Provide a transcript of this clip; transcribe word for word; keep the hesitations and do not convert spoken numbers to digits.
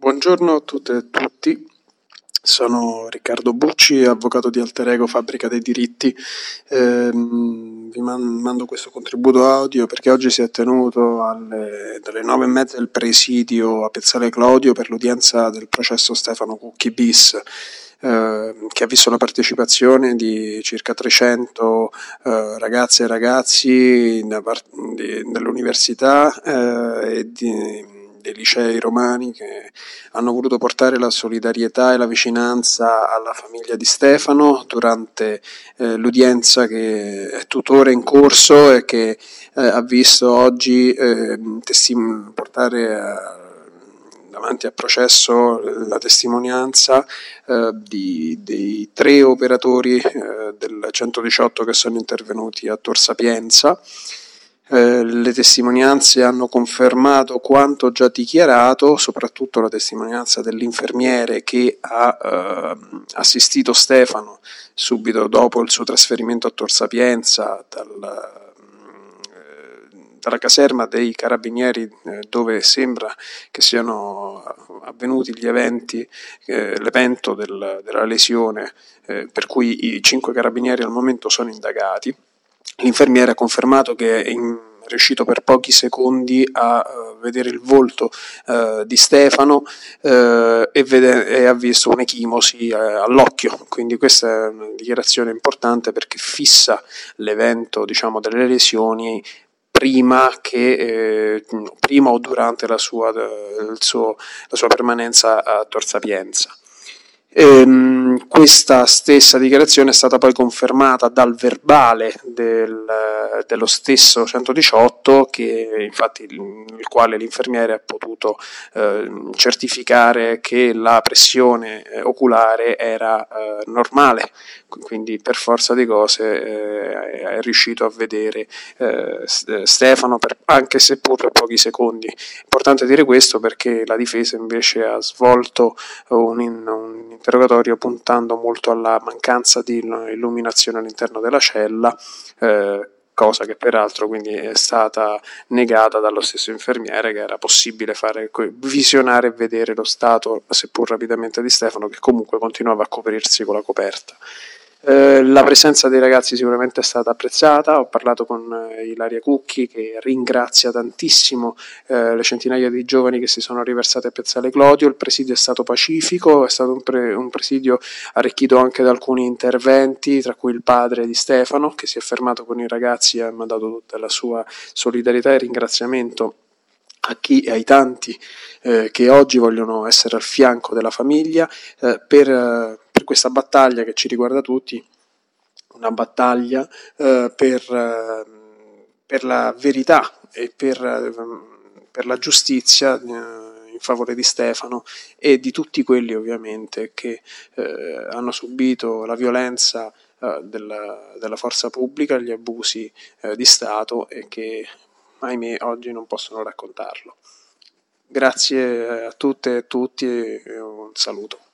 Buongiorno a tutte e tutti, sono Riccardo Bucci, avvocato di Alter Ego Fabbrica dei Diritti. Ehm, vi man- mando questo contributo audio perché oggi si è tenuto alle, dalle nove e mezza il presidio a Piazzale Clodio per l'udienza del processo Stefano Cucchi bis, eh, che ha visto la partecipazione di circa trecento eh, ragazze e ragazzi da par- di- dell'università eh, e di dei licei romani che hanno voluto portare la solidarietà e la vicinanza alla famiglia di Stefano durante eh, l'udienza che è tuttora in corso e che eh, ha visto oggi eh, testim- portare a davanti a processo la testimonianza eh, di, dei tre operatori eh, del centodiciotto che sono intervenuti a Tor Sapienza. Eh, le testimonianze hanno confermato quanto già dichiarato, soprattutto la testimonianza dell'infermiere che ha eh, assistito Stefano subito dopo il suo trasferimento a Tor Sapienza dal, dalla caserma dei carabinieri eh, dove sembra che siano avvenuti gli eventi, eh, l'evento del, della lesione eh, per cui i cinque carabinieri al momento sono indagati. L'infermiere ha confermato che è in, riuscito per pochi secondi a uh, vedere il volto uh, di Stefano uh, e, vede, e ha visto un'echimosi uh, all'occhio, quindi questa è una dichiarazione importante perché fissa l'evento, diciamo, delle lesioni prima che eh, prima o durante la sua, il suo, la sua permanenza a Tor Sapienza. Ehm, questa stessa dichiarazione è stata poi confermata dal verbale del, dello stesso centodiciotto, che infatti il quale l'infermiere ha potuto eh, certificare che la pressione eh, oculare era eh, normale, quindi per forza di cose eh, è riuscito a vedere eh, Stefano per, anche seppur per pochi secondi. Importante dire questo perché la difesa invece ha svolto un, un interrogatorio puntando molto alla mancanza di illuminazione all'interno della cella, eh, cosa che peraltro quindi è stata negata dallo stesso infermiere, che era possibile fare visionare e vedere lo stato, seppur rapidamente, di Stefano, che comunque continuava a coprirsi con la coperta. Eh, la presenza dei ragazzi sicuramente è stata apprezzata. Ho parlato con eh, Ilaria Cucchi, che ringrazia tantissimo eh, le centinaia di giovani che si sono riversati a Piazzale Clodio. Il presidio è stato pacifico, è stato un, pre- un presidio arricchito anche da alcuni interventi, tra cui il padre di Stefano, che si è fermato con i ragazzi e ha mandato tutta la sua solidarietà e ringraziamento a chi e ai tanti eh, che oggi vogliono essere al fianco della famiglia eh, per, eh, per questa battaglia che ci riguarda tutti, una battaglia eh, per, eh, per la verità e per, eh, per la giustizia eh, in favore di Stefano e di tutti quelli ovviamente che eh, hanno subito la violenza eh, della, della forza pubblica, gli abusi eh, di Stato e che ahimè oggi non possono raccontarlo. Grazie a tutte e tutti e un saluto.